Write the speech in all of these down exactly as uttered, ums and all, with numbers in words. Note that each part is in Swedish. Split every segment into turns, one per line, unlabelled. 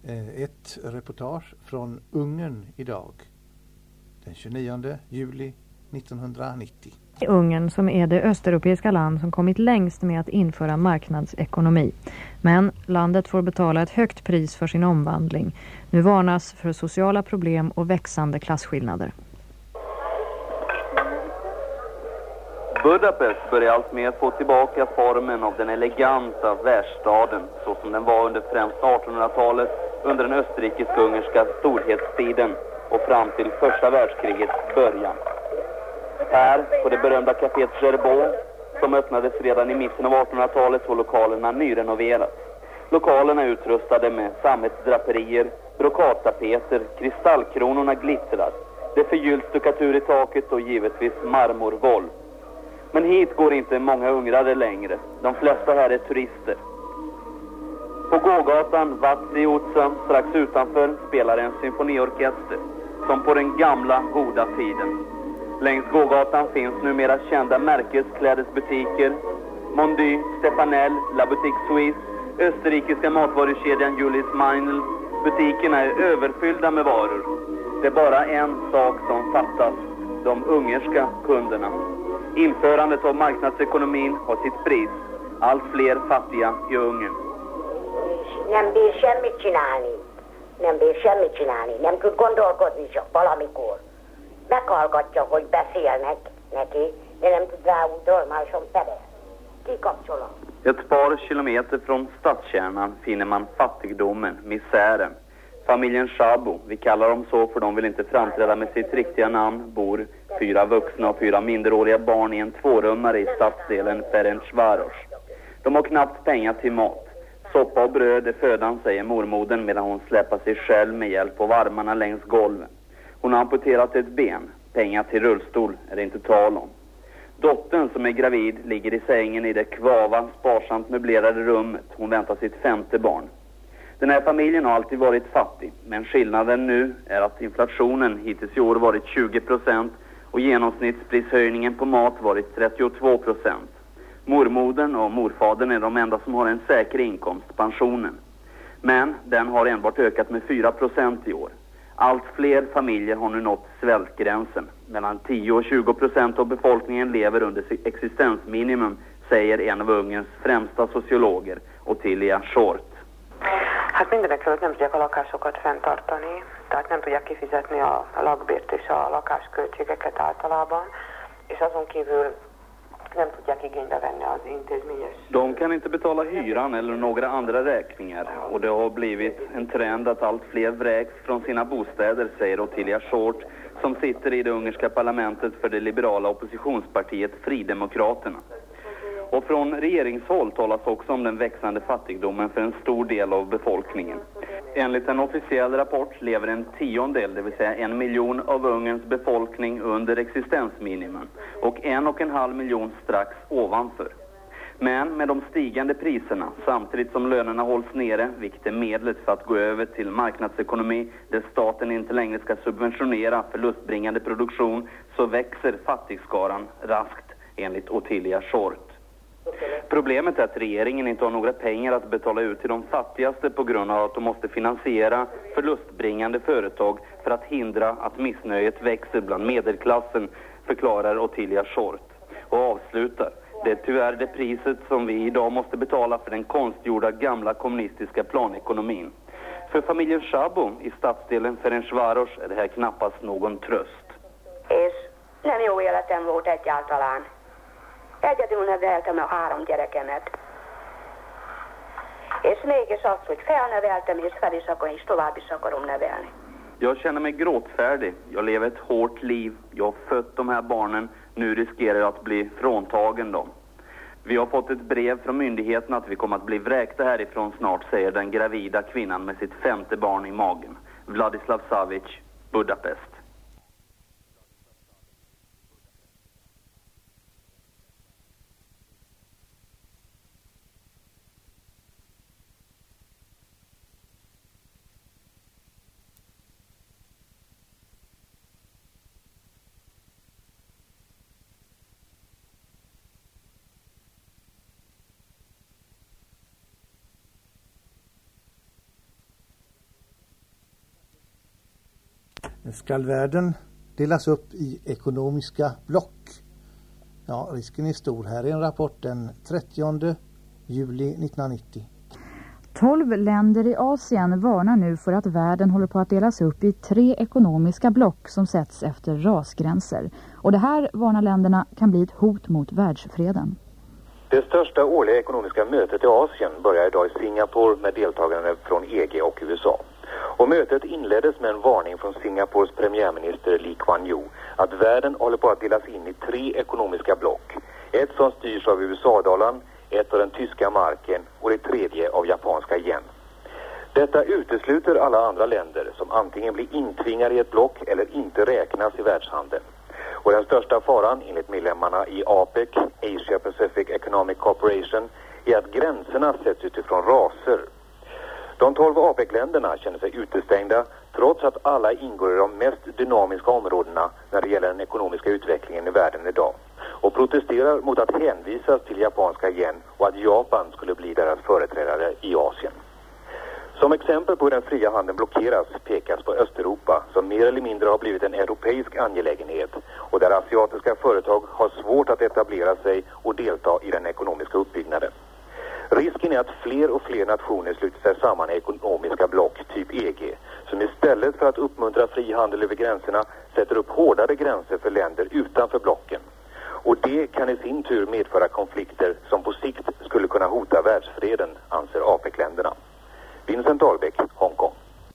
ett reportage från Ungern idag, den tjugonionde juli nittonhundranittio.
Ungern, som är det östeuropeiska land som kommit längst med att införa marknadsekonomi. Men landet får betala ett högt pris för sin omvandling. Nu varnas för sociala problem och växande klasskillnader.
Budapest börjar allt mer få tillbaka formen av den eleganta världsstaden så som den var under främst artonhundratalet under den österrikisk-ungerska storhetstiden och fram till första världskrigets början. Här på det berömda kaféet Gerbeau, som öppnades redan i mitten av artonhundratalet, var lokalerna nyrenoverats. Lokalerna är utrustade med sammetsdraperier, brokadtapeter, kristallkronorna glittrar. Det är förgylld stuckatur i taket och givetvis marmorgolv. Men hit går inte många ungrare längre. De flesta här är turister. På gågatan Vatsi-Otsa strax utanför spelar en symfoniorkester som på den gamla goda tiden. Längs gågatan finns numera kända märkesklädesbutiker. Mondy, Stefanel, La Boutique Suisse, österrikiska matvarukedjan Julius Meinl. Butikerna är överfyllda med varor. Det är bara en sak som fattas: de ungerska kunderna. Införandet av marknadsekonomin har sitt pris. Allt fler fattiga i Ungern.
Nem bír semmit csinálni. Nem bír semmit csinálni. Nem tud gondolkodni csak valamikor. Meghallgatja, hogy beszélnek neki, de nem tud rá úgy normálisan fele. Kikapcsolom.
Ett par kilometer från stadskärnan finner man fattigdomen, misären. Familjen Szabo, vi kallar dem så för de vill inte framträda med sitt riktiga namn, bor fyra vuxna och fyra minderåriga barn i en tvårummare i stadsdelen Ferencváros. De har knappt pengar till mat. Soppa och bröd är födan, säger mormodern medan hon släpar sig själv med hjälp av armarna längs golven. Hon har amputerat ett ben. Pengar till rullstol är det inte tal om. Dottern som är gravid ligger i sängen i det kvava, sparsamt möblerade rummet. Hon väntar sitt femte barn. Den här familjen har alltid varit fattig, men skillnaden nu är att inflationen hittills i år varit tjugo procent och genomsnittsprishöjningen på mat varit trettiotvå procent. Mormodern och morfadern är de enda som har en säker inkomst, pensionen. Men den har enbart ökat med fyra procent i år. Allt fler familjer har nu nått svältgränsen. Mellan tio och tjugo procent av befolkningen lever under existensminimum, säger en av Ungerns främsta sociologer, Ottilia Short.
Hát mindenekelőtt nem tudják a lakásokat fenntartani, tehát nem tudják kifizetni a, a lakbért és a lakásköltségeket általában, és azon kívül nem tudják igénybe venni az intézményes.
De kan inte betala hyran eller några andra räkningar och det har blivit en trend att allt fler vräks från sina bostäder, säger Ottilia Short, som sitter i det ungerska parlamentet för det liberala oppositionspartiet Fridemokraterna. Och från regeringshåll talas också om den växande fattigdomen för en stor del av befolkningen. Enligt en officiell rapport lever en tiondel, det vill säga en miljon av Ungerns befolkning under existensminimum och en och en halv miljon strax ovanför. Men med de stigande priserna, samtidigt som lönerna hålls nere, vilket är medlet för att gå över till marknadsekonomi där staten inte längre ska subventionera förlustbringande produktion, så växer fattigskaran raskt, enligt Ottilia Short. Problemet är att regeringen inte har några pengar att betala ut till de fattigaste på grund av att de måste finansiera förlustbringande företag för att hindra att missnöjet växer bland medelklassen, förklarar Ottilia Short. Och avslutar: det är tyvärr det priset som vi idag måste betala för den konstgjorda gamla kommunistiska planekonomin. För familjen Szabo i stadsdelen Ferencváros är det här knappast någon tröst.
És nem jó életem volt egyáltalán. Egyedül neveltem a három gyerekemet. És mégis az, hogy felneveltem, és fel is akarom, és tovább is akarom nevelni.
Jag känner mig gråtfärdig. Jag lever ett hårt liv. Jag har fött de här barnen. Nu riskerar jag att bli fråntagen dem. Vi har fått ett brev från myndigheten att vi kommer att bli vräkta härifrån snart, säger den gravida kvinnan med sitt femte barn i magen. Vladislav Savic, Budapest.
Ska världen delas upp i ekonomiska block? Ja, risken är stor. Här är en rapport den trettionde juli nittonhundranittio.
Tolv länder i Asien varnar nu för att världen håller på att delas upp i tre ekonomiska block som sätts efter rasgränser. Och det här, varnar länderna, kan bli ett hot mot världsfreden.
Det största årliga ekonomiska mötet i Asien börjar idag i Singapore med deltagare från E G och U S A. Och mötet inleddes med en varning från Singapores premiärminister Lee Kuan Yew att världen håller på att delas in i tre ekonomiska block. Ett som styrs av U S A-dollarn, ett av den tyska marken och det tredje av japanska yen. Detta utesluter alla andra länder som antingen blir intvingade i ett block eller inte räknas i världshandeln. Och den största faran enligt medlemmarna i A P E C, Asia Pacific Economic Cooperation, är att gränserna sätts utifrån raser. De tolv A P E C-länderna känner sig utestängda trots att alla ingår i de mest dynamiska områdena när det gäller den ekonomiska utvecklingen i världen idag och protesterar mot att hänvisas till japanska yen och att Japan skulle bli deras företrädare i Asien. Som exempel på hur den fria handeln blockeras pekas på Östeuropa som mer eller mindre har blivit en europeisk angelägenhet och där asiatiska företag har svårt att etablera sig och delta i den ekonomiska uppbyggnaden. Risken är att fler och fler nationer sluter sig samman i ekonomiska block typ E G som istället för att uppmuntra fri handel över gränserna sätter upp hårdare gränser för länder utanför blocken. Och det kan i sin tur medföra konflikter som på sikt skulle kunna hota världsfreden, anser A P E C-länderna. Vincent Dahlbeck, Hongkong.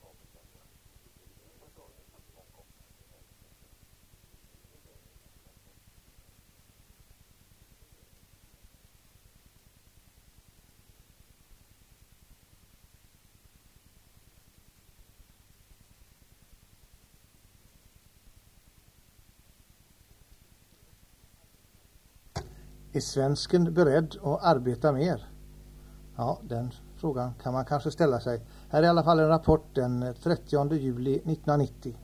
Är svensken beredd att arbeta mer? Ja, den frågan kan man kanske ställa sig. Här är i alla fall en rapport den trettionde juli nittonhundranittio.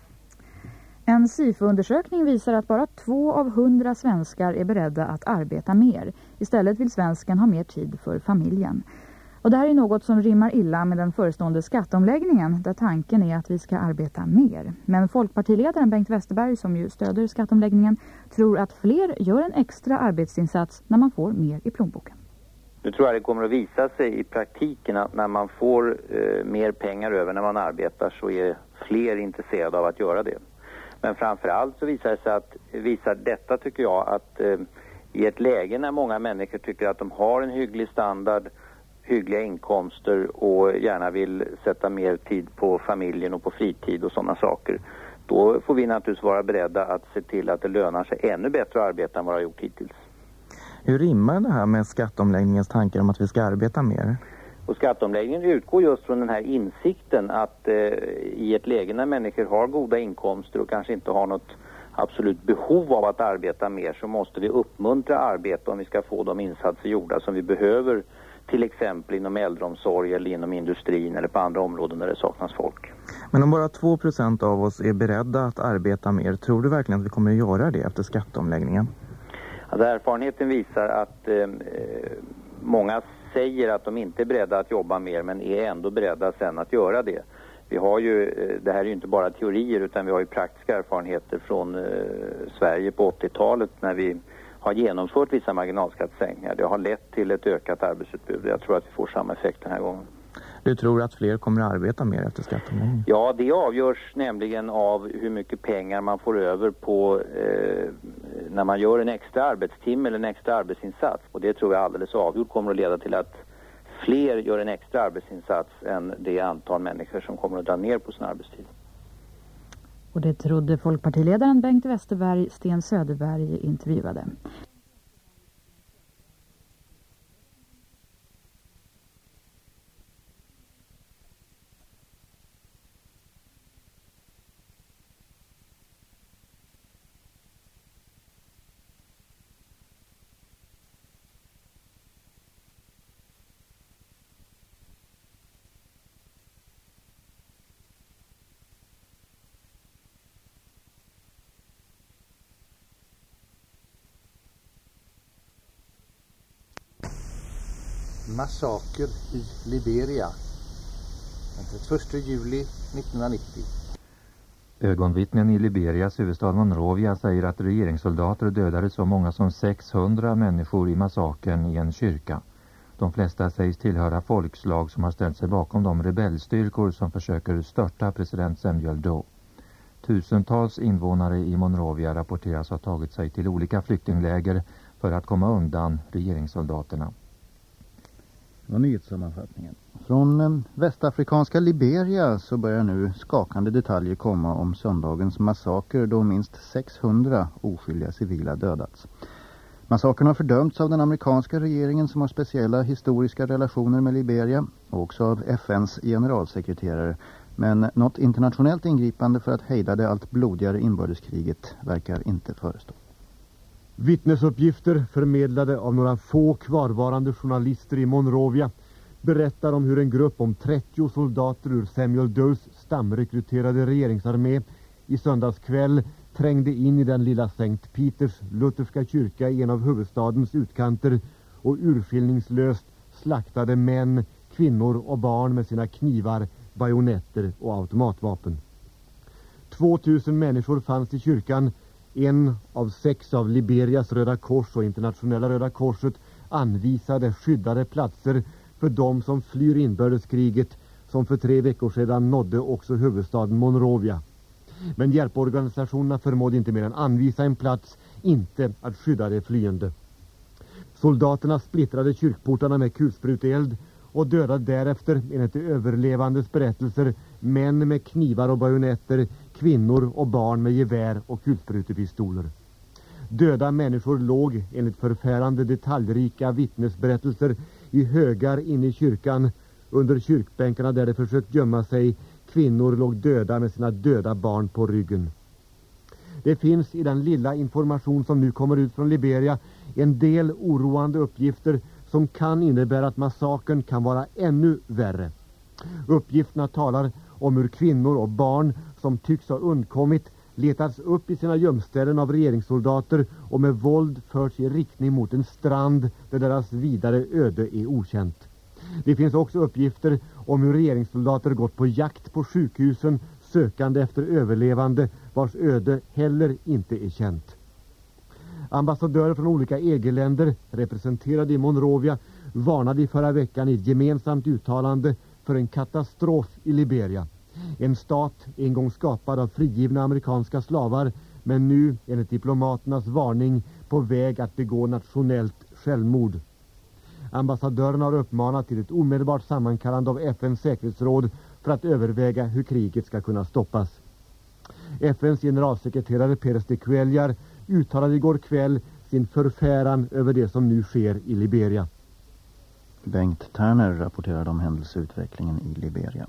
En SIFO-undersökning visar att bara två av hundra svenskar är beredda att arbeta mer. Istället vill svensken ha mer tid för familjen. Och det här är något som rimmar illa med den förestående skatteomläggningen där tanken är att vi ska arbeta mer. Men folkpartiledaren Bengt Westerberg, som ju stöder skatteomläggningen, tror att fler gör en extra arbetsinsats när man får mer i plånboken.
Nu tror jag det kommer att visa sig i praktiken att när man får eh, mer pengar över när man arbetar så är fler intresserade av att göra det. Men framförallt så visar det sig att, visar detta tycker jag att eh, i ett läge när många människor tycker att de har en hygglig standard, hyggliga inkomster och gärna vill sätta mer tid på familjen och på fritid och sådana saker, då får vi naturligtvis vara beredda att se till att det lönar sig ännu bättre att arbeta än vad det har gjort hittills.
Hur rimmar det här med skatteomläggningens tankar om att vi ska arbeta mer?
Och skatteomläggningen utgår just från den här insikten att eh, i ett läge när människor har goda inkomster och kanske inte har något absolut behov av att arbeta mer så måste vi uppmuntra arbete om vi ska få de insatser gjorda som vi behöver, till exempel inom äldreomsorg eller inom industrin eller på andra områden där det saknas folk.
Men om bara två procent av oss är beredda att arbeta mer, tror du verkligen att vi kommer att göra det efter skatteomläggningen?
Alltså, erfarenheten visar att eh, många säger att de inte är beredda att jobba mer men är ändå beredda sen att göra det. Vi har ju, det här är ju inte bara teorier utan vi har ju praktiska erfarenheter från eh, Sverige på åttiotalet när vi har genomfört vissa marginalskattesänkningar. Det har lett till ett ökat arbetsutbud. Jag tror att vi får samma effekt den här gången.
Du tror att fler kommer att arbeta mer efter skatteomläggningen?
Ja, det avgörs nämligen av hur mycket pengar man får över på eh, när man gör en extra arbetstimme eller en extra arbetsinsats. Och det tror jag alldeles avgjort kommer att leda till att fler gör en extra arbetsinsats än det antal människor som kommer att dra ner på sin arbetstid.
Och det trodde folkpartiledaren Bengt Westerberg, Sten Söderberg intervjuade.
Massaker i Liberia den trettioförsta juli nittonhundranittio.
Ögonvittnen i Liberias huvudstad Monrovia säger att regeringssoldater dödade så många som sexhundra människor i massakern i en kyrka. De flesta sägs tillhöra folkslag som har ställt sig bakom de rebellstyrkor som försöker störta president Samuel Doe. Tusentals invånare i Monrovia rapporteras ha tagit sig till olika flyktingläger för att komma undan regeringssoldaterna.
Det var nyhetssammanfattningen. Från västafrikanska Liberia så börjar nu skakande detaljer komma om söndagens massaker då minst sexhundra oskyldiga civila dödats. Massakern har fördömts av den amerikanska regeringen som har speciella historiska relationer med Liberia och också av F N:s generalsekreterare. Men något internationellt ingripande för att hejda det allt blodigare inbördeskriget verkar inte förestå.
Vittnesuppgifter förmedlade av några få kvarvarande journalister i Monrovia berättar om hur en grupp om trettio soldater ur Samuel Does stamrekryterade regeringsarmé i söndagskväll trängde in i den lilla Sankt Peters lutherska kyrka i en av huvudstadens utkanter och urskillningslöst slaktade män, kvinnor och barn med sina knivar, bajonetter och automatvapen. tvåtusen människor fanns i kyrkan. En av sex av Liberias Röda Kors och Internationella Röda Korset anvisade skyddade platser för de som flyr inbördeskriget som för tre veckor sedan nådde också huvudstaden Monrovia. Men hjälporganisationerna förmådde inte mer än anvisa en plats, inte att skydda de flyende. Soldaterna splittrade kyrkportarna med kulspruteeld och dödade därefter, enligt de överlevandes berättelser, män med knivar och bajonetter, kvinnor och barn med gevär och kulsprutepistoler. Döda människor låg, enligt förfärande detaljrika vittnesberättelser, i högar inne i kyrkan. Under kyrkbänkarna där de försökt gömma sig, kvinnor låg döda med sina döda barn på ryggen. Det finns i den lilla information som nu kommer ut från Liberia en del oroande uppgifter som kan innebära att massakern kan vara ännu värre. Uppgifterna talar om hur kvinnor och barn som tycks ha undkommit letats upp i sina gömställen av regeringssoldater och med våld förts i riktning mot en strand där deras vidare öde är okänt. Det finns också uppgifter om hur regeringssoldater gått på jakt på sjukhusen sökande efter överlevande vars öde heller inte är känt. Ambassadörer från olika E G-länder representerade i Monrovia varnade i förra veckan i ett gemensamt uttalande för en katastrof i Liberia. En stat en gång skapad av frigivna amerikanska slavar men nu enligt diplomaternas varning på väg att begå nationellt självmord. Ambassadörerna har uppmanat till ett omedelbart sammankallande av F N:s säkerhetsråd för att överväga hur kriget ska kunna stoppas. F N:s generalsekreterare Pérez de Cuellar uttalade igår kväll sin förfäran över det som nu sker i Liberia.
Bengt Terner rapporterade om händelseutvecklingen i Liberia.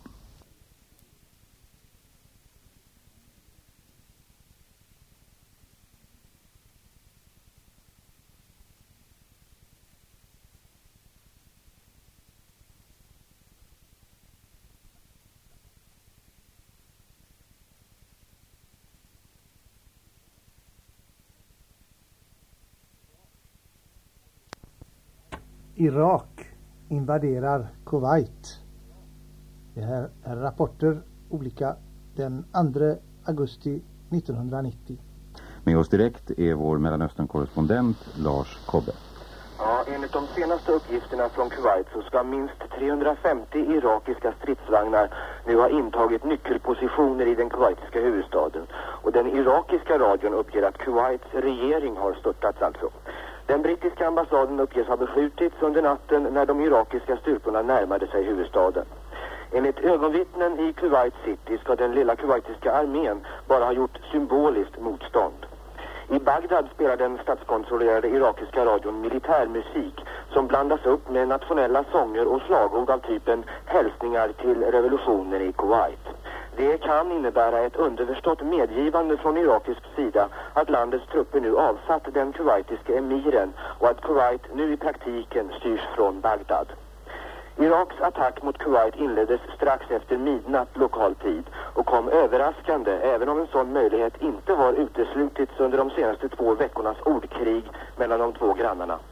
Irak invaderar Kuwait. Det här är rapporter olika den andra augusti nittonhundranittio.
Med oss direkt är vår Mellanöstern-korrespondent Lars Kobbe.
Ja, enligt de senaste uppgifterna från Kuwait så ska minst trehundrafemtio irakiska stridsvagnar nu ha intagit nyckelpositioner i den kuwaitiska huvudstaden. Och den irakiska radion uppger att Kuwaits regering har störtats alltså. Den brittiska ambassaden uppges ha beskjutits under natten när de irakiska styrkorna närmade sig huvudstaden. Enligt ögonvittnen i Kuwait City ska den lilla kuwaitiska armén bara ha gjort symboliskt motstånd. I Bagdad spelar den statskontrollerade irakiska radion militärmusik som blandas upp med nationella sånger och slagord av typen hälsningar till revolutionen i Kuwait. Det kan innebära ett underförstått medgivande från irakisk sida att landets trupper nu avsatt den kuwaitiska emiren och att Kuwait nu i praktiken styrs från Bagdad. Iraks attack mot Kuwait inleddes strax efter midnatt lokal tid och kom överraskande även om en sån möjlighet inte har uteslutits under de senaste två veckornas ordkrig mellan de två grannarna.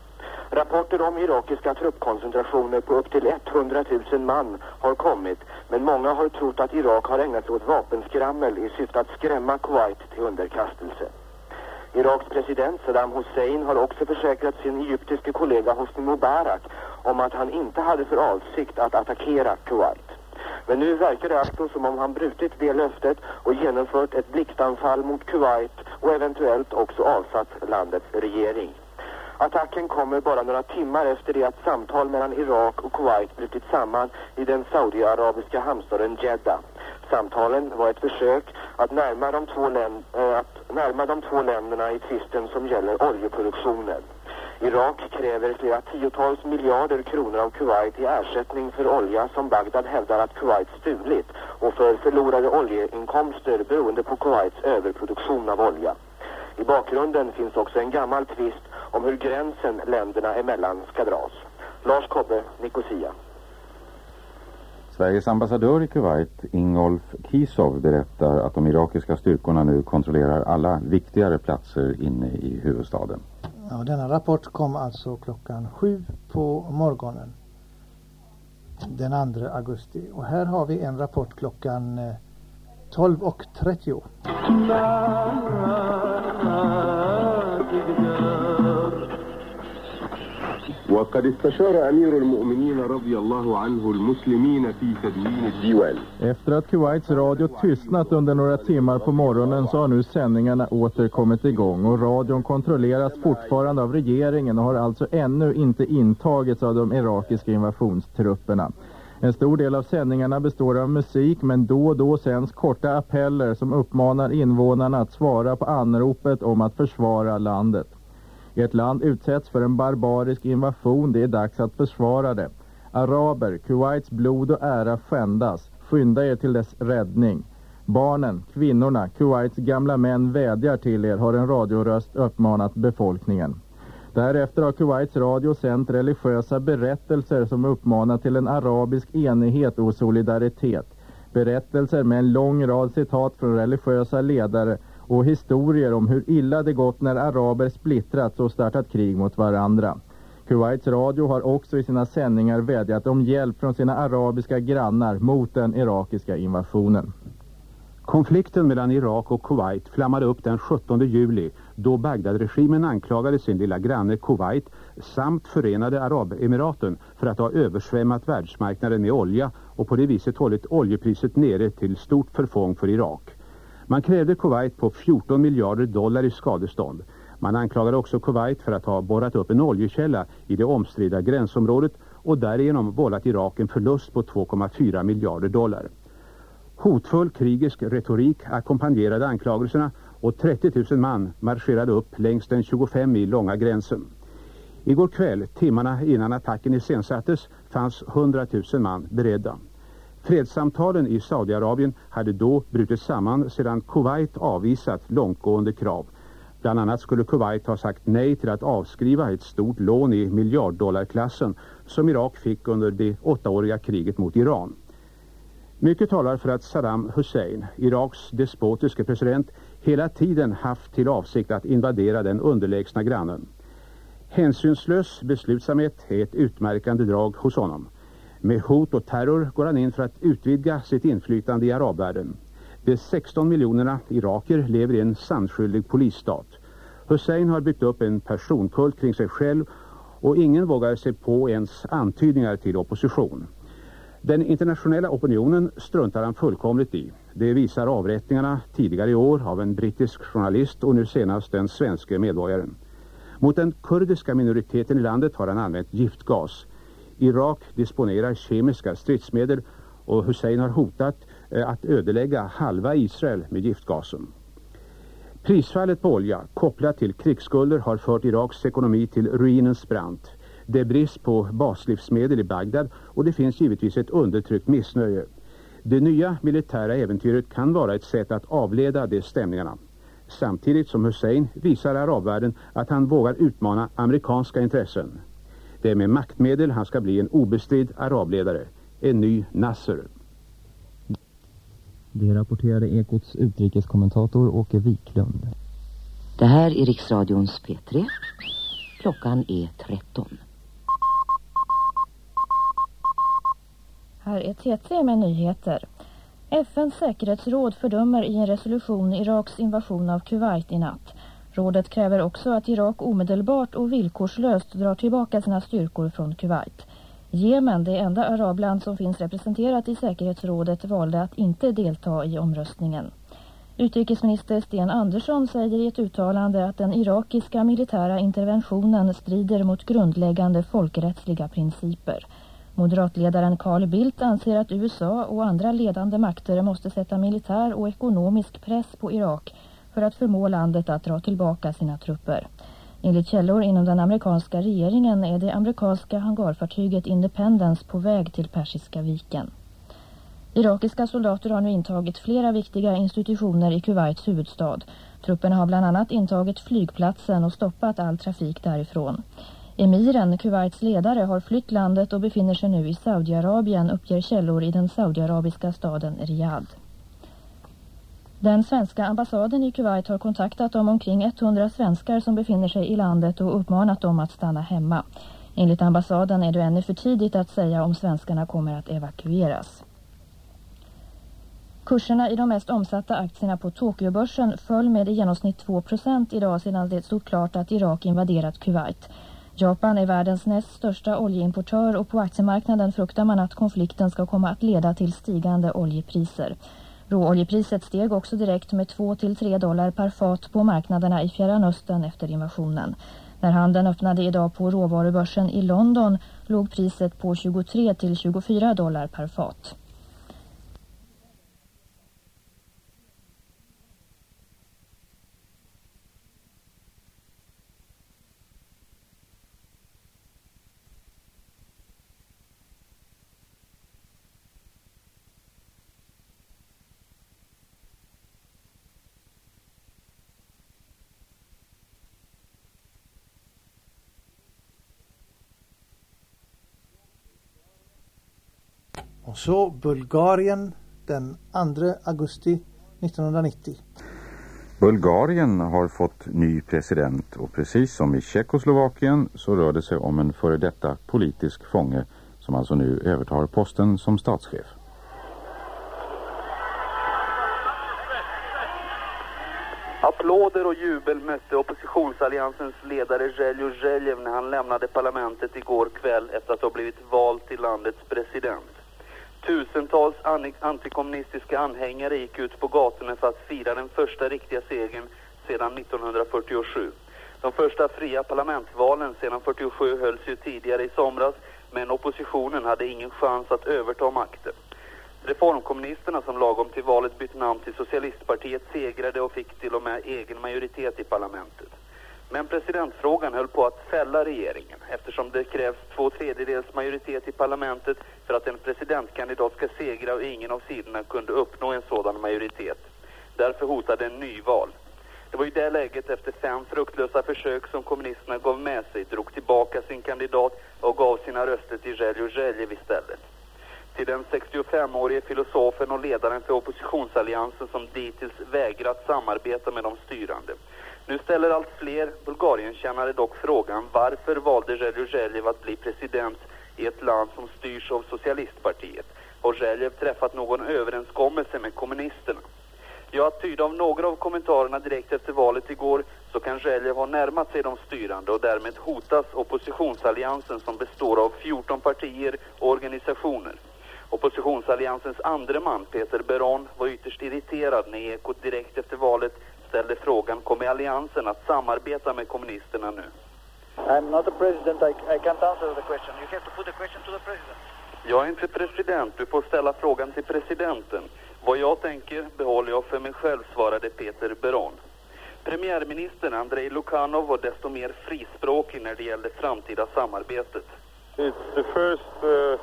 Rapporter om irakiska truppkoncentrationer på upp till hundratusen man har kommit, men många har trott att Irak har ägnat sig åt vapenskrammel i syfte att skrämma Kuwait till underkastelse. Iraks president Saddam Hussein har också försäkrat sin egyptiske kollega Hosni Mubarak om att han inte hade för avsikt att attackera Kuwait. Men nu verkar det alltså som om han brutit det löftet och genomfört ett blixtanfall mot Kuwait och eventuellt också avsatt landets regering. Attacken kommer bara några timmar efter det att samtal mellan Irak och Kuwait brutit samman i den saudiarabiska hamnstaden Jeddah. Samtalen var ett försök att närma de två, länd, äh, att närma de två länderna i tvisten som gäller oljeproduktionen. Irak kräver flera tiotals miljarder kronor av Kuwait i ersättning för olja som Bagdad hävdar att Kuwait stulit och för förlorade oljeinkomster beroende på Kuwaits överproduktion av olja. I bakgrunden finns också en gammal tvist om hur gränsen länderna emellan ska dras. Lars Kobbe, Nicosia.
Sveriges ambassadör i Kuwait, Ingolf Kisov, berättar att de irakiska styrkorna nu kontrollerar alla viktigare platser inne i huvudstaden.
Ja, denna rapport kom alltså klockan sju på morgonen den andra augusti. Och här har vi en rapport klockan tolv och trettio.
وقد استشار أمير المؤمنين رضي الله عنه المسلمين في تدوين الديوان.
Efter att Kuwaits radio tystnat under några timmar på morgonen så har nu sändningarna åter kommit igång och radion kontrolleras fortfarande av regeringen och har alltså ännu inte intagits av de irakiska invasionstrupperna. En stor del av sändningarna består av musik, men då och då sänds korta appeller som uppmanar invånarna att svara på anropet om att försvara landet. Ett land utsätts för en barbarisk invasion, det är dags att försvara det. Araber, Kuwaits blod och ära skändas. Skynda er till dess räddning. Barnen, kvinnorna, Kuwaits gamla män vädjar till er, har en radioröst uppmanat befolkningen. Därefter har Kuwaits radio sänt religiösa berättelser som uppmanar till en arabisk enighet och solidaritet. Berättelser med en lång rad citat från religiösa ledare och historier om hur illa det gått när araber splittrats och startat krig mot varandra. Kuwaits radio har också i sina sändningar vädjat om hjälp från sina arabiska grannar mot den irakiska invasionen.
Konflikten mellan Irak och Kuwait flammade upp den sjuttonde juli då Bagdad-regimen anklagade sin lilla granne Kuwait samt Förenade Arabemiraten för att ha översvämmat världsmarknaden med olja och på det viset hållit oljepriset nere till stort förfång för Irak. Man krävde Kuwait på fjorton miljarder dollar i skadestånd. Man anklagade också Kuwait för att ha borrat upp en oljekälla i det omstridda gränsområdet och därigenom vållat Irak en förlust på två komma fyra miljarder dollar. Hotfull krigisk retorik ackompanjerade anklagelserna och trettio tusen man marscherade upp längs den tjugofem mil långa gränsen. Igår kväll, timmarna innan attacken iscensattes, fanns hundratusen man beredda. Fredssamtalen i Saudiarabien hade då brutit samman sedan Kuwait avvisat långtgående krav. Bland annat skulle Kuwait ha sagt nej till att avskriva ett stort lån i miljarddollarklassen som Irak fick under det åttaåriga kriget mot Iran. Mycket talar för att Saddam Hussein, Iraks despotiske president, hela tiden haft till avsikt att invadera den underlägsna grannen. Hänsynslös beslutsamhet är ett utmärkande drag hos honom. Med hot och terror går han in för att utvidga sitt inflytande i arabvärlden. De sexton miljonerna iraker lever i en sannskyldig polisstat. Hussein har byggt upp en personkult kring sig själv och ingen vågar sig på ens antydningar till opposition. Den internationella opinionen struntar han fullkomligt i. Det visar avrättningarna tidigare i år av en brittisk journalist och nu senast den svenska medborgaren. Mot den kurdiska minoriteten i landet har han använt giftgas. Irak disponerar kemiska stridsmedel och Hussein har hotat eh, att ödelägga halva Israel med giftgasen. Prisfallet på olja kopplat till krigsskulder har fört Iraks ekonomi till ruinens brant. Det är brist på baslivsmedel i Bagdad och det finns givetvis ett undertryckt missnöje. Det nya militära äventyret kan vara ett sätt att avleda de stämningarna. Samtidigt som Hussein visar arabvärlden att han vågar utmana amerikanska intressen. Det är med maktmedel han ska bli en obestridd arabledare, en ny Nasser.
Det rapporterade Ekots utrikeskommentator Åke Wiklund.
Det här är Riksradions P tre. Klockan är tretton. Här är T T med nyheter. F N:s säkerhetsråd fördömer i en resolution Iraks invasion av Kuwait i natt. Rådet kräver också att Irak omedelbart och villkorslöst drar tillbaka sina styrkor från Kuwait. Jemen, det enda arabland som finns representerat i säkerhetsrådet, valde att inte delta i omröstningen. Utrikesminister Sten Andersson säger i ett uttalande att den irakiska militära interventionen strider mot grundläggande folkrättsliga principer. Moderatledaren Carl Bildt anser att U S A och andra ledande makter måste sätta militär och ekonomisk press på Irak för att förmå landet att dra tillbaka sina trupper. Enligt källor inom den amerikanska regeringen är det amerikanska hangarfartyget Independence på väg till Persiska viken. Irakiska soldater har nu intagit flera viktiga institutioner i Kuwaits huvudstad. Trupperna har bland annat intagit flygplatsen och stoppat all trafik därifrån. Emiren, Kuwaits ledare, har flytt landet och befinner sig nu i Saudiarabien, uppger källor i den saudiarabiska staden Riyadh. Den svenska ambassaden i Kuwait har kontaktat de omkring hundra svenskar som befinner sig i landet och uppmanat dem att stanna hemma. Enligt ambassaden är det ännu för tidigt att säga om svenskarna kommer att evakueras. Kurserna i de mest omsatta aktierna på Tokyobörsen föll med i genomsnitt två procent idag sedan det stod klart att Irak invaderat Kuwait. Japan är världens näst största oljeimportör och på aktiemarknaden fruktar man att konflikten ska komma att leda till stigande oljepriser. Råoljepriset steg också direkt med två till tre dollar per fat på marknaderna i Fjärran Östern efter invasionen. När handeln öppnade idag på råvarubörsen i London låg priset på tjugotre till tjugofyra dollar per fat.
Och så Bulgarien den andra augusti nittonhundranittio.
Bulgarien har fått ny president och precis som i Tjeckoslovakien så rör det sig om en före detta politisk fånge som alltså nu övertar posten som statschef.
Applåder och jubel mötte oppositionsalliansens ledare Željo Željev när han lämnade parlamentet igår kväll efter att ha blivit vald till landets president. Tusentals antikommunistiska anhängare gick ut på gatorna för att fira den första riktiga segern sedan nittonhundrafyrtiosju. De första fria parlamentvalen sedan fyrtiosju hölls ju tidigare i somras, men oppositionen hade ingen chans att överta makten. Reformkommunisterna som lagom till valet bytt namn till Socialistpartiet segrade och fick till och med egen majoritet i parlamentet. Men presidentfrågan höll på att fälla regeringen eftersom det krävs två tredjedels majoritet i parlamentet för att en presidentkandidat ska segra och ingen av sidorna kunde uppnå en sådan majoritet. Därför hotade en nyval. Det var i det läget efter fem fruktlösa försök som kommunisterna gav med sig, drog tillbaka sin kandidat och gav sina röster till Željo Željev istället. Till den sextiofemårige filosofen och ledaren för oppositionsalliansen som dittills vägrat samarbeta med de styrande. Nu ställer allt fler Bulgarienkännare dock frågan varför valde Željo Željev att bli president i ett land som styrs av Socialistpartiet. Har Željev träffat någon överenskommelse med kommunisterna? Ja, att tyda av några av kommentarerna direkt efter valet igår så kan Željev ha närmat sig de styrande och därmed hotas oppositionsalliansen som består av fjorton partier och organisationer. Oppositionsalliansens andre man, Peter Beron, var ytterst irriterad när Ekot direkt efter valet ställde frågan: kommer alliansen att samarbeta med kommunisterna nu?
I'm not the president. I, I can't answer the question. You have to put the question to the president.
Jag är inte president. Du får ställa frågan till presidenten. Vad jag tänker behåller jag för mig själv, svarade Peter Beron. Premiärministern Andrei Lukanov var desto mer frispråkig när det gällde framtida samarbetet.
It's the first uh,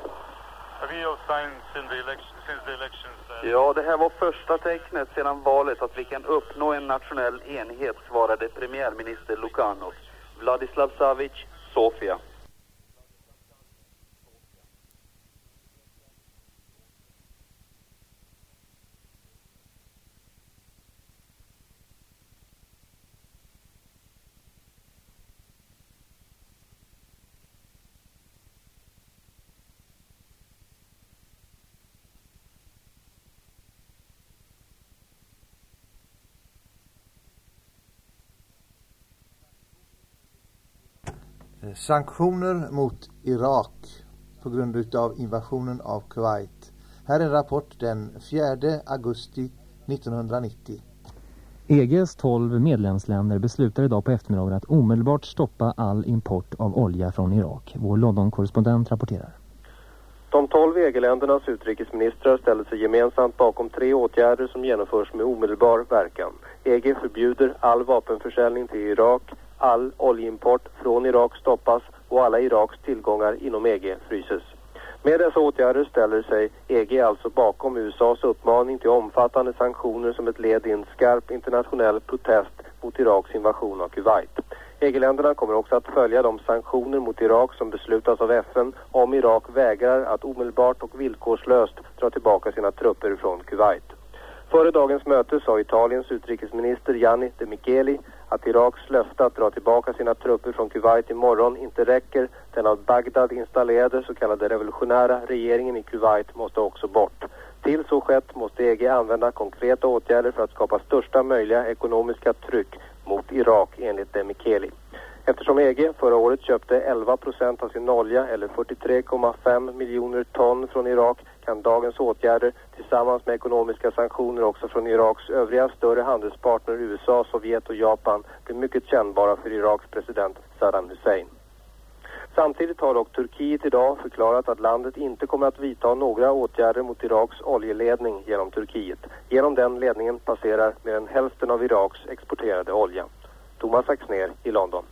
real sign since the, election, since the elections. Uh...
Ja, det här var första tecknet sedan valet att vi kan uppnå en nationell enhet, svarade premiärminister Lukanov. Vladislav Savic, Sofia.
Sanktioner mot Irak på grund av invasionen av Kuwait. Här är en rapport den fjärde augusti nittonhundranittio.
E G:s tolv medlemsländer beslutar idag på eftermiddagen att omedelbart stoppa all import av olja från Irak. Vår London-korrespondent rapporterar.
De tolv E G-ländernas utrikesministrar ställer sig gemensamt bakom tre åtgärder som genomförs med omedelbar verkan. E G förbjuder all vapenförsäljning till Irak, all oljeimport från Irak stoppas och alla Iraks tillgångar inom E G fryses. Med dessa åtgärder ställer sig E G alltså bakom U S A:s uppmaning till omfattande sanktioner som ett led i en skarp internationell protest mot Iraks invasion av Kuwait. E G-länderna kommer också att följa de sanktioner mot Irak som beslutas av F N om Irak vägrar att omedelbart och villkorslöst dra tillbaka sina trupper från Kuwait. Före dagens möte sa Italiens utrikesminister Gianni De Micheli att Iraks löfte att dra tillbaka sina trupper från Kuwait imorgon inte räcker. Den av Bagdad installerade så kallade revolutionära regeringen i Kuwait måste också bort. Till så skett måste E G använda konkreta åtgärder för att skapa största möjliga ekonomiska tryck mot Irak enligt De Micheli. Eftersom E G förra året köpte elva procent av sin olja eller fyrtiotre komma fem miljoner ton från Irak kan dagens åtgärder tillsammans med ekonomiska sanktioner också från Iraks övriga större handelspartner U S A, Sovjet och Japan bli mycket kännbara för Iraks president Saddam Hussein. Samtidigt har dock Turkiet idag förklarat att landet inte kommer att vidta några åtgärder mot Iraks oljeledning genom Turkiet. Genom den ledningen passerar mer än hälften av Iraks exporterade olja. Thomas Axner i London.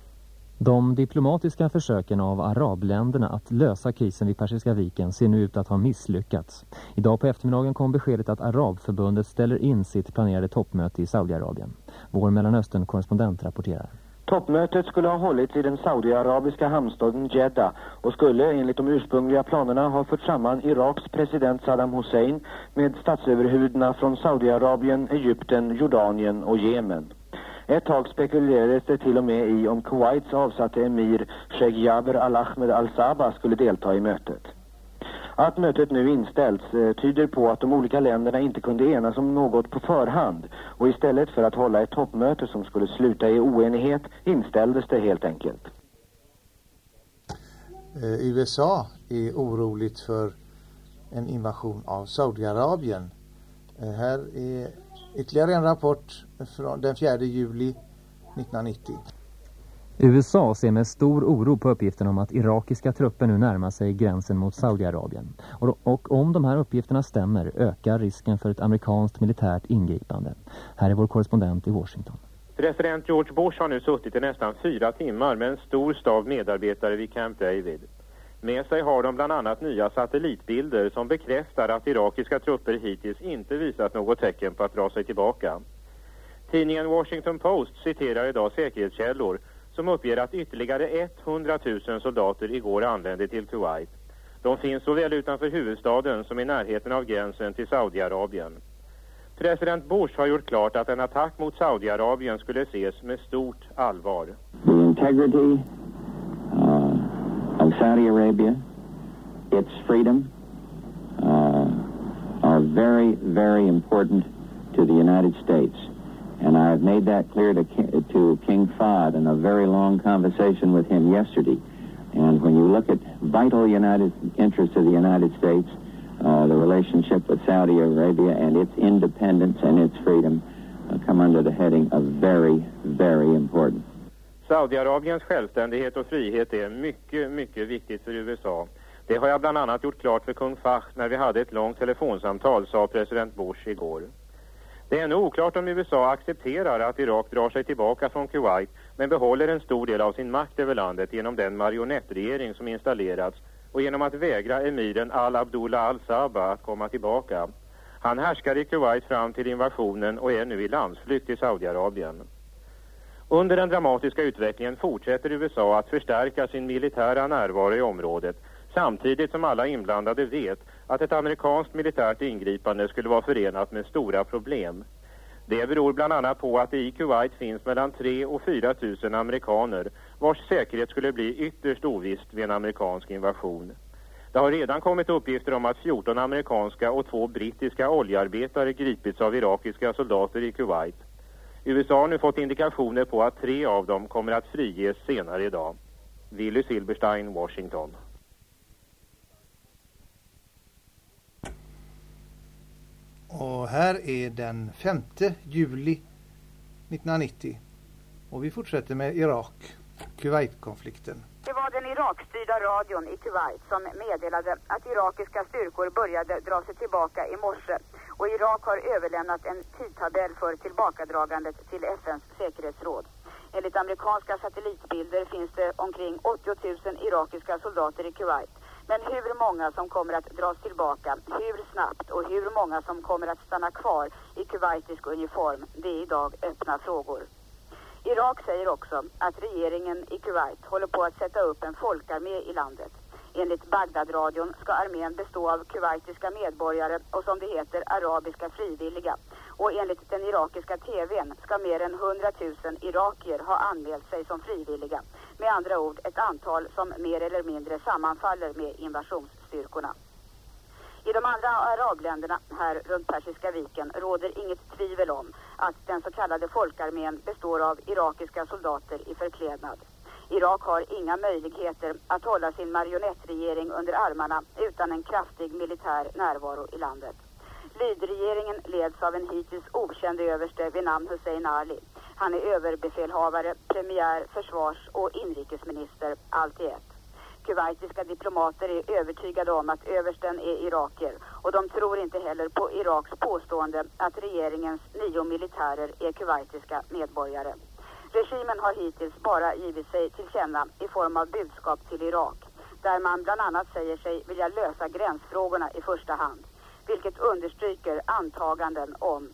De diplomatiska försöken av arabländerna att lösa krisen vid Persiska viken ser nu ut att ha misslyckats. Idag på eftermiddagen kom beskedet att Arabförbundet ställer in sitt planerade toppmöte i Saudiarabien. Vår Mellanöstern-korrespondent rapporterar.
Toppmötet skulle ha hållits i den saudiarabiska hamnstaden Jeddah och skulle enligt de ursprungliga planerna ha fört samman Iraks president Saddam Hussein med statsöverhuvudena från Saudiarabien, Egypten, Jordanien och Jemen. Ett tag spekulerades det till och med i om Kuwaits avsatte emir Sheikh Jaber al-Ahmed al-Sabah skulle delta i mötet. Att mötet nu inställts tyder på att de olika länderna inte kunde enas om något på förhand och istället för att hålla ett toppmöte som skulle sluta i oenighet inställdes det helt enkelt.
U S A är oroligt för en invasion av Saudiarabien. Här är ytterligare en rapport från den fjärde juli nittonhundranittio.
U S A ser med stor oro på uppgiften om att irakiska trupper nu närmar sig gränsen mot Saudiarabien. Och, och om de här uppgifterna stämmer ökar risken för ett amerikanskt militärt ingripande. Här är vår korrespondent i Washington.
President George Bush har nu suttit i nästan fyra timmar med en stor stav medarbetare vid Camp David. Med sig har de bland annat nya satellitbilder som bekräftar att irakiska trupper hittills inte visat något tecken på att dra sig tillbaka. Tidningen Washington Post citerar idag säkerhetskällor som uppger att ytterligare hundratusen soldater igår anlände till Kuwait. De finns såväl utanför huvudstaden som i närheten av gränsen till Saudiarabien. President Bush har gjort klart att en attack mot Saudiarabien skulle ses med stort allvar.
The integrity uh, of Saudi Arabia, its freedom, uh, are very, very important to the United States. And I've made that clear to, to King Fahd in a very long conversation with him yesterday. And when you look at vital United interests of the United States, uh, the relationship with Saudi Arabia and its independence and its freedom uh, come under the heading of very, very important.
Saudiarabiens självständighet och frihet är mycket, mycket viktigt för U S A. Det har jag bland annat gjort klart för kung Fahd när vi hade ett långt telefonsamtal, sa president Bush igår. Det är ännu oklart om U S A accepterar att Irak drar sig tillbaka från Kuwait men behåller en stor del av sin makt över landet genom den marionettregering som installerats och genom att vägra emiren al-Abdullah al-Sabah att komma tillbaka. Han härskar i Kuwait fram till invasionen och är nu i landsflykt i Saudiarabien. Under den dramatiska utvecklingen fortsätter U S A att förstärka sin militära närvaro i området samtidigt som alla inblandade vet att ett amerikanskt militärt ingripande skulle vara förenat med stora problem. Det beror bland annat på att det i Kuwait finns mellan tre och fyra tusen amerikaner vars säkerhet skulle bli ytterst ovisst vid en amerikansk invasion. Det har redan kommit uppgifter om att fjorton amerikanska och två brittiska oljearbetare gripits av irakiska soldater i Kuwait. U S A har nu fått indikationer på att tre av dem kommer att friges senare idag. Willy Silberstein, Washington.
Och här är den femte juli nittonhundranittio. Och vi fortsätter med Irak, Kuwait-konflikten.
Det var den Irak-styrda radion i Kuwait som meddelade att irakiska styrkor började dra sig tillbaka i morse. Och Irak har överlämnat en tidtabell för tillbakadragandet till F N:s säkerhetsråd. Enligt amerikanska satellitbilder finns det omkring åttio tusen irakiska soldater i Kuwait. Men hur många som kommer att dras tillbaka, hur snabbt och hur många som kommer att stanna kvar i kuwaitisk uniform, det är idag öppna frågor. Irak säger också att regeringen i Kuwait håller på att sätta upp en folkarmé i landet. Enligt Bagdad-radion ska armén bestå av kuwaitiska medborgare och som det heter arabiska frivilliga. Och enligt den irakiska tvn ska mer än hundratusen irakier ha anmält sig som frivilliga. Med andra ord ett antal som mer eller mindre sammanfaller med invasionsstyrkorna. I de andra arabländerna här runt Persiska viken råder inget tvivel om att den så kallade folkarmén består av irakiska soldater i förklädnad. Irak har inga möjligheter att hålla sin marionettregering under armarna utan en kraftig militär närvaro i landet. Lydregeringen leds av en hittills okänd överste vid namn Hussein Ali. Han är överbefälhavare, premiär, försvars- och inrikesminister, allt i ett. Kuwaitiska diplomater är övertygade om att översten är irakier och de tror inte heller på Iraks påstående att regeringens nio militärer är kuwaitiska medborgare. Regimen har hittills bara givit sig till känna i form av budskap till Irak, där man bland annat säger sig vilja lösa gränsfrågorna i första hand, vilket understryker antaganden om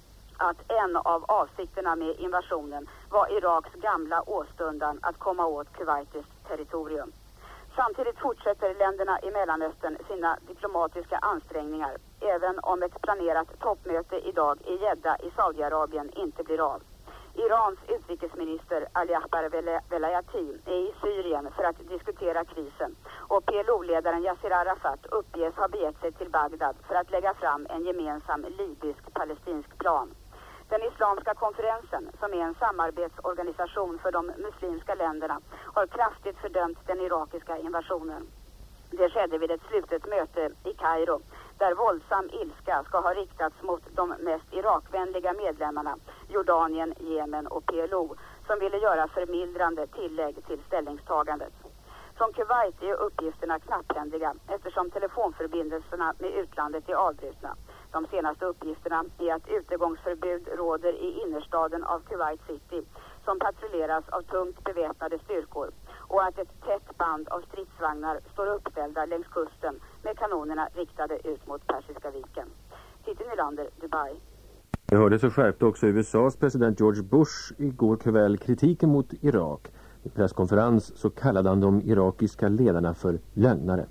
att en av avsikterna med invasionen var Iraks gamla åstundan att komma åt kuwaitiskt territorium. Samtidigt fortsätter länderna i Mellanöstern sina diplomatiska ansträngningar, även om ett planerat toppmöte idag i Jeddah i Saudiarabien inte blir av. Irans utrikesminister Ali Akbar Velayati är i Syrien för att diskutera krisen och P L O-ledaren Yasser Arafat uppges ha begett sig till Bagdad för att lägga fram en gemensam libysk-palestinsk plan. Den islamska konferensen, som är en samarbetsorganisation för de muslimska länderna, har kraftigt fördömt den irakiska invasionen. Det skedde vid ett slutet möte i Kairo, där våldsam ilska ska ha riktats mot de mest Irakvänliga medlemmarna, Jordanien, Jemen och P L O, som ville göra förmildrande tillägg till ställningstagandet. Från Kuwait är uppgifterna knapphändiga eftersom telefonförbindelserna med utlandet är avbrutna. De senaste uppgifterna är att utegångsförbud råder i innerstaden av Kuwait City, som patrulleras av tungt beväpnade styrkor, och att ett tätt band av stridsvagnar står uppställda längs kusten med kanonerna riktade ut mot Persiska viken. Titti Nylander, Dubai.
Jag hörde så skärpte också U S A:s president George Bush igår kväll kritiken mot Irak. I presskonferens så kallade han de irakiska ledarna för lögnare.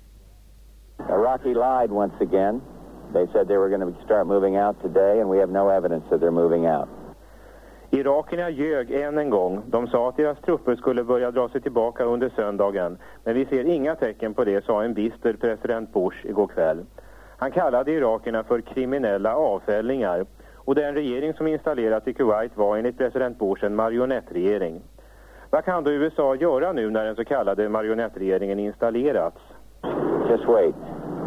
Iraqi lied once again. They said they were going to start moving out today and we have no evidence that they're moving out.
Irakierna ljög än en gång. De sa att deras trupper skulle börja dra sig tillbaka under söndagen. Men vi ser inga tecken på det, sa en bister president Bush igår kväll. Han kallade irakierna för kriminella avfällningar. Och den regering som installerat i Kuwait var enligt president Bush en marionettregering. Vad kan då U S A göra nu när den så kallade marionettregeringen installerats?
Just wait.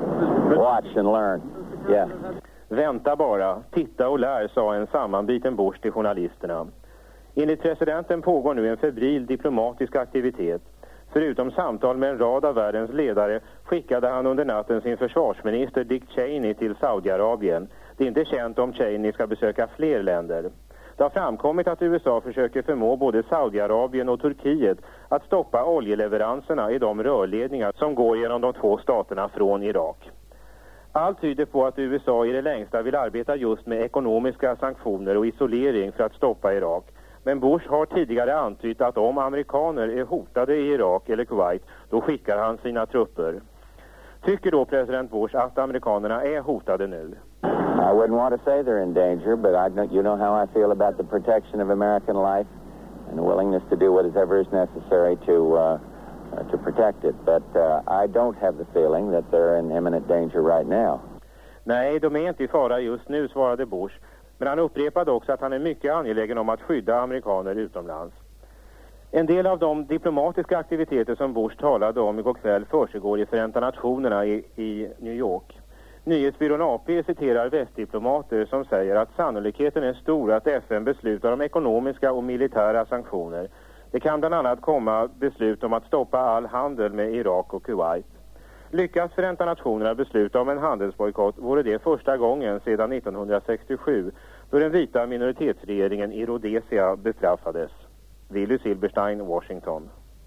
Watch and learn. Yeah.
Vänta bara, titta och lär, sa en sammanbiten Bush till journalisterna. Enligt presidenten pågår nu en febril diplomatisk aktivitet. Förutom samtal med en rad av världens ledare skickade han under natten sin försvarsminister Dick Cheney till Saudiarabien. Det är inte känt om Cheney ska besöka fler länder. Det har framkommit att U S A försöker förmå både Saudiarabien och Turkiet att stoppa oljeleveranserna i de rörledningar som går genom de två staterna från Irak. Allt tyder på att U S A i det längsta vill arbeta just med ekonomiska sanktioner och isolering för att stoppa Irak. Men Bush har tidigare antytt att om amerikaner är hotade i Irak eller Kuwait, då skickar han sina trupper. Tycker då president Bush att amerikanerna är hotade nu?
I wouldn't want to say they're in danger, but I know, you know how I feel about the protection of American life and the willingness to do whatever is necessary to uh, uh, to protect it. But uh, I don't have the feeling that they're in imminent danger right now.
Nej, de är inte i fara just nu, svarade Bush. Men han upprepade också att han är mycket angelägen om att skydda amerikaner utomlands. En del av de diplomatiska aktiviteter som Bush talade om igår kväll försiggår i Förenta Nationerna i, i New York. Nyhetsbyrån A P citerar västdiplomater som säger att sannolikheten är stor att F N beslutar om ekonomiska och militära sanktioner. Det kan bland annat komma beslut om att stoppa all handel med Irak och Kuwait. Lyckas Förenta Nationerna besluta om en handelsbojkott vore det första gången sedan nittonhundrasextiosju då den vita minoritetsregeringen i Rhodesia bestraffades. Willy Silberstein, Washington.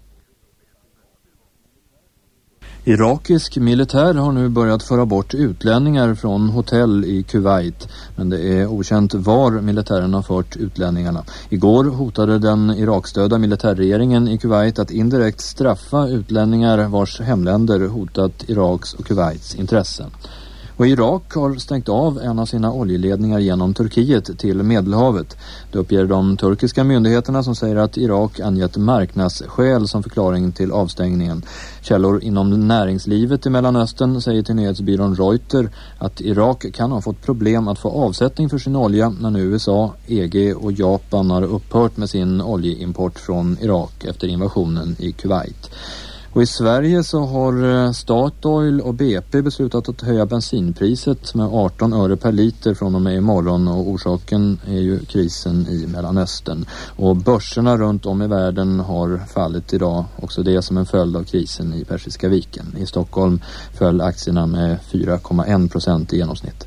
Irakisk militär har nu börjat föra bort utlänningar från hotell i Kuwait, men det är okänt var militären har fört utlänningarna. Igår hotade den Irakstödda militärregeringen i Kuwait att indirekt straffa utlänningar vars hemländer hotat Iraks och Kuwaits intressen. Och Irak har stängt av en av sina oljeledningar genom Turkiet till Medelhavet. Det uppger de turkiska myndigheterna som säger att Irak angett marknadsskäl som förklaring till avstängningen. Källor inom näringslivet i Mellanöstern säger till nyhetsbyrån Reuters att Irak kan ha fått problem att få avsättning för sin olja när nu U S A, E G och Japan har upphört med sin oljeimport från Irak efter invasionen i Kuwait. Och i Sverige så har Statoil och B P beslutat att höja bensinpriset med arton öre per liter från och med imorgon, och orsaken är ju krisen i Mellanöstern. Och börserna runt om i världen har fallit idag, också det som en följd av krisen i Persiska viken. I Stockholm föll aktierna med fyra komma en procent i genomsnitt.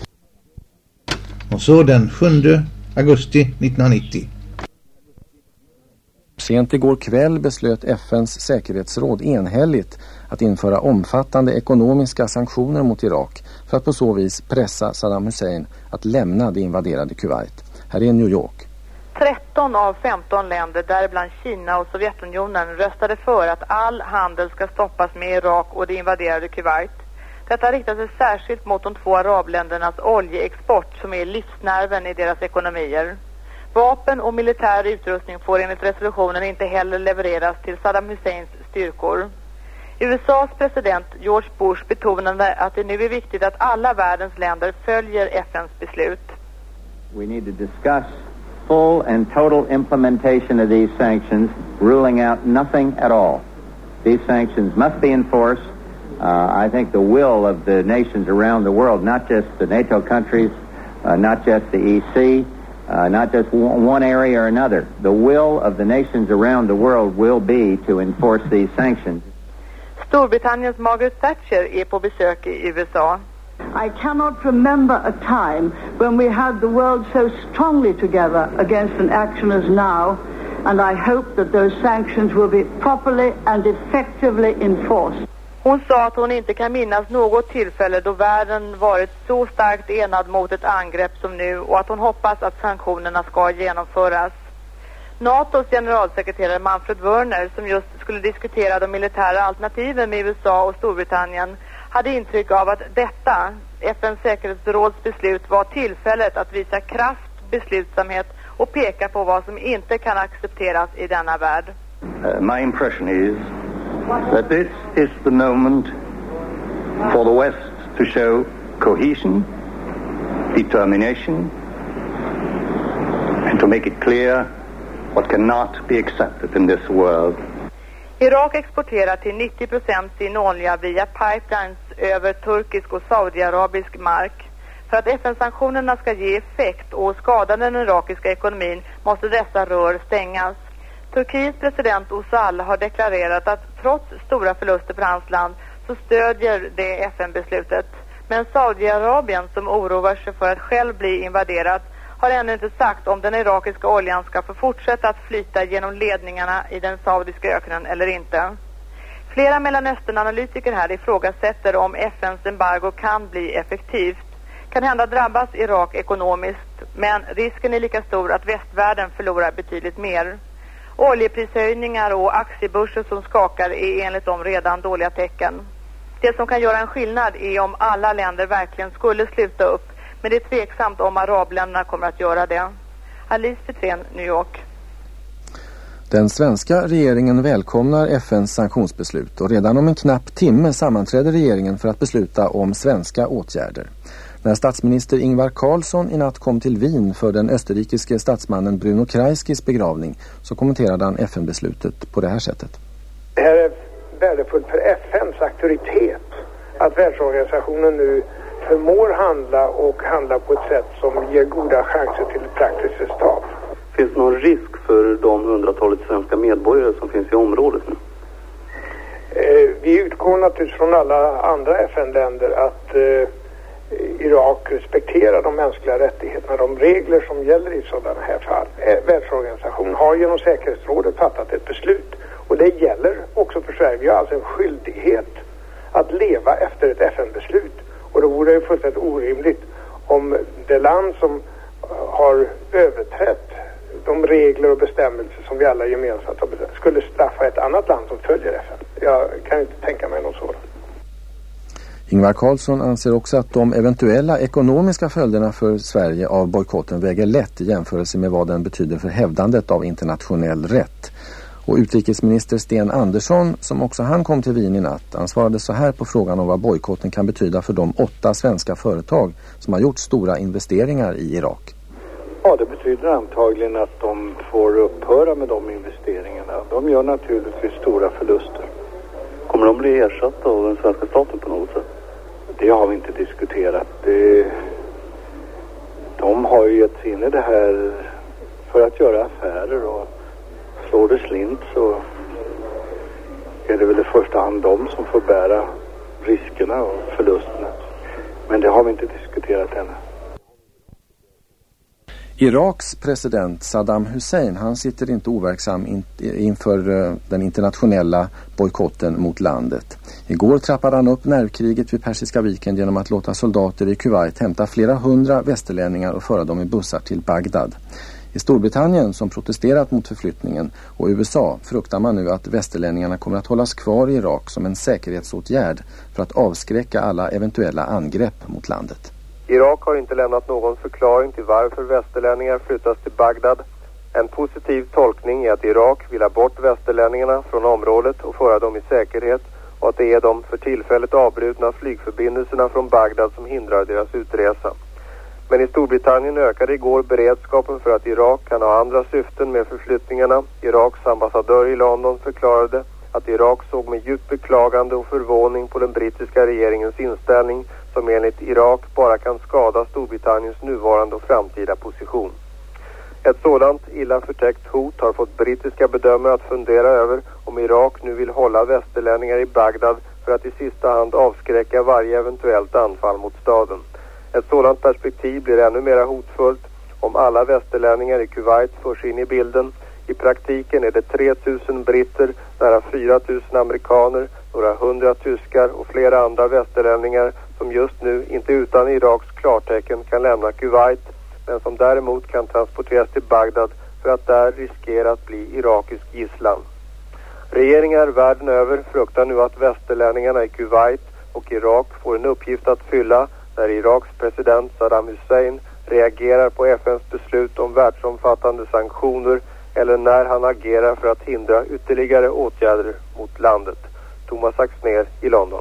Och så den sjunde augusti nittonhundranittio.
Sent igår kväll beslöt F N:s säkerhetsråd enhälligt att införa omfattande ekonomiska sanktioner mot Irak för att på så vis pressa Saddam Hussein att lämna det invaderade Kuwait. Här är New York.
tretton av femton länder, däribland Kina och Sovjetunionen, röstade för att all handel ska stoppas med Irak och det invaderade Kuwait. Detta riktar sig särskilt mot de två arabländernas oljeexport som är livsnerven i deras ekonomier. Vapen och militär utrustning får enligt resolutionen inte heller levereras till Saddam Husseins styrkor. U S A:s president George Bush betonade att det nu är viktigt att alla världens länder följer F N:s beslut.
We need to discuss full and total implementation of these sanctions, ruling out nothing at all. These sanctions must be enforced. Uh, I think the will of the nations around the world, not just the NATO countries, uh, not just the E C, Uh, not just one area or another. The will of the nations around the world will be to enforce these sanctions.
Storbritanniens Margaret Thatcher är på besök i U S A.
I cannot remember a time when we had the world so strongly together against an action as now, and I hope that those sanctions will be properly and effectively enforced.
Hon sa att hon inte kan minnas något tillfälle då världen varit så starkt enad mot ett angrepp som nu, och att hon hoppas att sanktionerna ska genomföras. NATOs generalsekreterare Manfred Werner, som just skulle diskutera de militära alternativen med U S A och Storbritannien, hade intryck av att detta, F N:s säkerhetsråds beslut, var tillfället att visa kraft, beslutsamhet och peka på vad som inte kan accepteras i denna värld.
Uh, my impression is that this is the moment for the West to show cohesion, determination, and to make it clear what cannot be accepted in this world.
Irak exporterar till nittio procent sin olja via pipelines över turkisk och saudiarabisk mark. För att F N-sanktionerna ska ge effekt och skada den irakiska ekonomin måste dessa rör stängas. Turkiets president Osal har deklarerat att trots stora förluster för hans land så stödjer det F N-beslutet. Men Saudiarabien, som oroar sig för att själv bli invaderat, har ännu inte sagt om den irakiska oljan ska få fortsätta att flyta genom ledningarna i den saudiska öknen eller inte. Flera Mellanöstern-analytiker här ifrågasätter om F N:s embargo kan bli effektivt. Kan hända drabbas Irak ekonomiskt, men risken är lika stor att västvärlden förlorar betydligt mer. Oljeprishöjningar och aktiebörser som skakar är enligt dem redan dåliga tecken. Det som kan göra en skillnad är om alla länder verkligen skulle sluta upp, men det är tveksamt om arabländerna kommer att göra det. Alice Petrén, New York.
Den svenska regeringen välkomnar F N:s sanktionsbeslut, och redan om en knapp timme sammanträder regeringen för att besluta om svenska åtgärder. När statsminister Ingvar Carlsson i natt kom till Wien för den österrikiske statsmannen Bruno Kreisky's begravning så kommenterade han F N-beslutet på det här sättet.
Det här är värdefullt för F N:s auktoritet att världsorganisationen nu förmår handla och handla på ett sätt som ger goda chanser till ett praktiskt resultat.
Finns det någon risk för de hundratalet svenska medborgare som finns i området nu?
Eh, vi utgår naturligtvis från alla andra F N-länder att eh, Irak respekterar de mänskliga rättigheterna, de regler som gäller i sådana här fall. Eh, världsorganisationen har genom säkerhetsrådet fattat ett beslut och det gäller också för Sverige. Vi har alltså en skyldighet att leva efter ett F N-beslut och då vore det fullständigt orimligt om det land som har överträtt de regler och bestämmelser som vi alla gemensamt har bestämt skulle straffa ett annat land som följer F N. Jag kan inte tänka mig något sådant.
Ingvar Carlsson anser också att de eventuella ekonomiska följderna för Sverige av bojkotten väger lätt i jämförelse med vad den betyder för hävdandet av internationell rätt. Och utrikesminister Sten Andersson, som också han kom till Wien i natt, ansvarade så här på frågan om vad bojkotten kan betyda för de åtta svenska företag som har gjort stora investeringar i Irak.
Ja, det betyder antagligen att de får upphöra med de investeringarna. De gör naturligtvis stora förluster.
Kommer de bli ersatta av den svenska staten på något sätt?
Det har vi inte diskuterat. Det... De har ju gett sig in i det här för att göra affärer och slår det slint så är det väl i första hand de som får bära riskerna och förlusterna. Men det har vi inte diskuterat ännu.
Iraks president Saddam Hussein, han sitter inte overksam in, inför den internationella bojkotten mot landet. Igår trappade han upp nervkriget vid Persiska viken genom att låta soldater i Kuwait hämta flera hundra västerlänningar och föra dem i bussar till Bagdad. I Storbritannien, som protesterat mot förflyttningen, och U S A fruktar man nu att västerlänningarna kommer att hållas kvar i Irak som en säkerhetsåtgärd för att avskräcka alla eventuella angrepp mot landet.
Irak har inte lämnat någon förklaring till varför västerlänningar flyttas till Bagdad. En positiv tolkning är att Irak vill ha bort västerlänningarna från området och föra dem i säkerhet och att det är de för tillfället avbrutna flygförbindelserna från Bagdad som hindrar deras utresa. Men i Storbritannien ökade igår beredskapen för att Irak kan ha andra syften med förflyttningarna. Iraks ambassadör i London förklarade att Irak såg med djupt beklagande och förvåning på den brittiska regeringens inställning som enligt Irak bara kan skada Storbritanniens nuvarande och framtida position. Ett sådant illa förtäckt hot har fått brittiska bedömare att fundera över om Irak nu vill hålla västerlänningar i Bagdad för att i sista hand avskräcka varje eventuellt anfall mot staden. Ett sådant perspektiv blir ännu mer hotfullt om alla västerlänningar i Kuwait förs in i bilden. I praktiken är det tre tusen britter, nära fyra tusen amerikaner, några hundra tyskar och flera andra västerlänningar som just nu inte utan Iraks klartecken kan lämna Kuwait men som däremot kan transporteras till Bagdad för att där riskera att bli irakisk gisslan. Regeringar världen över fruktar nu att västerlänningarna i Kuwait och Irak får en uppgift att fylla när Iraks president Saddam Hussein reagerar på F N:s beslut om världsomfattande sanktioner eller när han agerar för att hindra ytterligare åtgärder mot landet. Thomas Axner i London.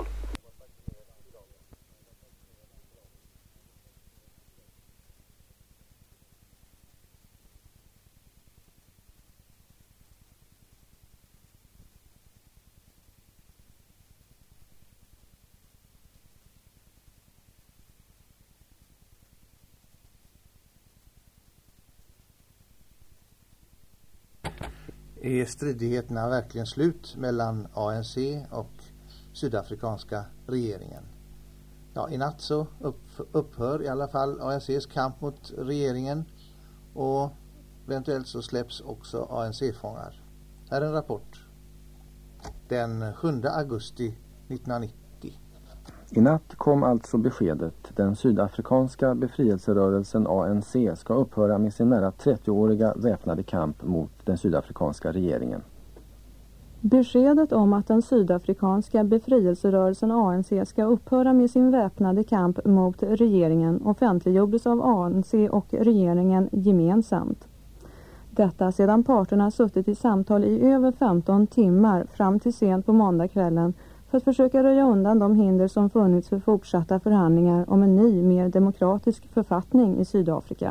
Är stridigheterna verkligen slut mellan A N C och sydafrikanska regeringen? Ja, i natt så upp, upphör i alla fall A N C:s kamp mot regeringen och eventuellt så släpps också A N C-fångar. Här är en rapport. Den sjunde augusti nittonhundranittio.
I natt kom alltså beskedet. Den sydafrikanska befrielserörelsen A N C ska upphöra med sin nära trettioåriga väpnade kamp mot den sydafrikanska regeringen.
Beskedet om att den sydafrikanska befrielserörelsen A N C ska upphöra med sin väpnade kamp mot regeringen offentliggjordes av A N C och regeringen gemensamt. Detta sedan parterna suttit i samtal i över femton timmar fram till sent på måndagskvällen för för att försöka röja undan de hinder som funnits för fortsatta förhandlingar om en ny, mer demokratisk författning i Sydafrika.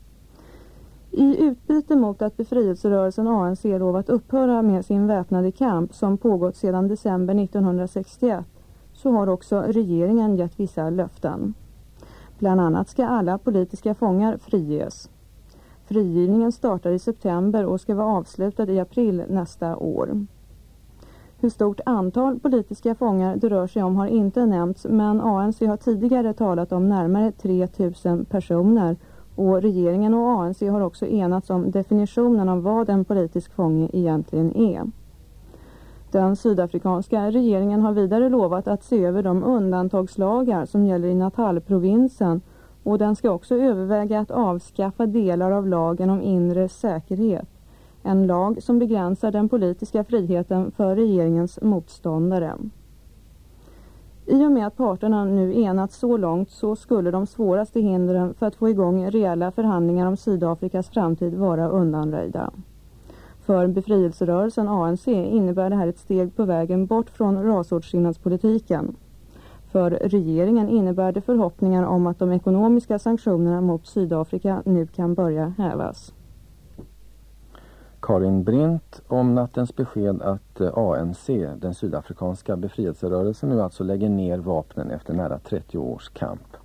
I utbyte mot att befrielserörelsen A N C lovat upphöra med sin väpnade kamp som pågått sedan december nittonhundrasextioett så har också regeringen gett vissa löften. Bland annat ska alla politiska fångar friges. Frigivningen startar i september och ska vara avslutad i april nästa år. Hur stort antal politiska fångar det rör sig om har inte nämnts, men A N C har tidigare talat om närmare tre tusen personer och regeringen och A N C har också enats om definitionen av vad en politisk fånge egentligen är. Den sydafrikanska regeringen har vidare lovat att se över de undantagslagar som gäller i Natal-provinsen och den ska också överväga att avskaffa delar av lagen om inre säkerhet. En lag som begränsar den politiska friheten för regeringens motståndare. I och med att parterna nu enats så långt så skulle de svåraste hindren för att få igång reella förhandlingar om Sydafrikas framtid vara undanröjda. För befrielserörelsen A N C innebär det här ett steg på vägen bort från rasåtskillnadspolitiken. För regeringen innebär det förhoppningar om att de ekonomiska sanktionerna mot Sydafrika nu kan börja hävas.
Karin Brindt om nattens besked att A N C, den sydafrikanska befrielserörelsen, nu alltså lägger ner vapnen efter nära trettio års kamp.